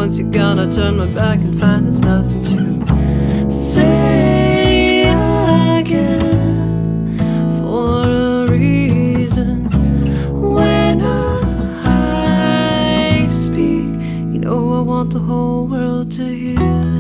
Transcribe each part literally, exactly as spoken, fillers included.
once you're gonna turn my back and find there's nothing to say again for a reason. When I speak, you know I want the whole world to hear.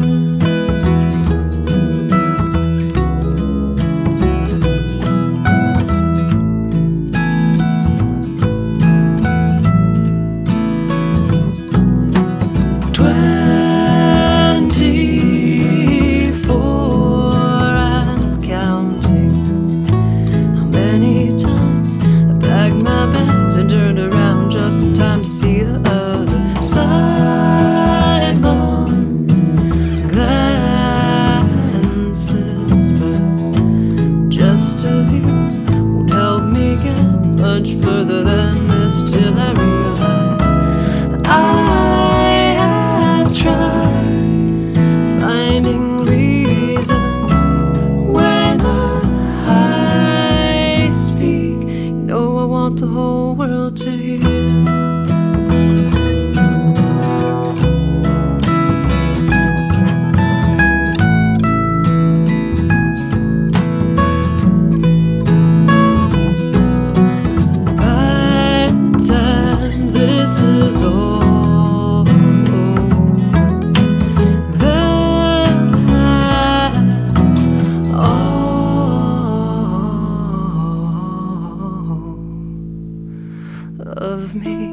See the other side, long glances, but just a view won't help me get much further than this till I realize I have tried finding reason. When I speak, you know I want the whole world to hear. This is all that all of me.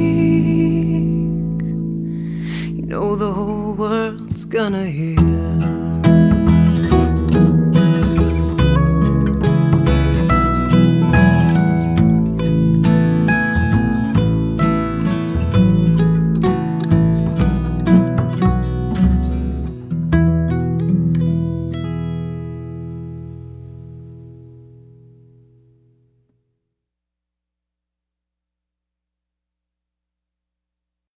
The whole world's gonna hear.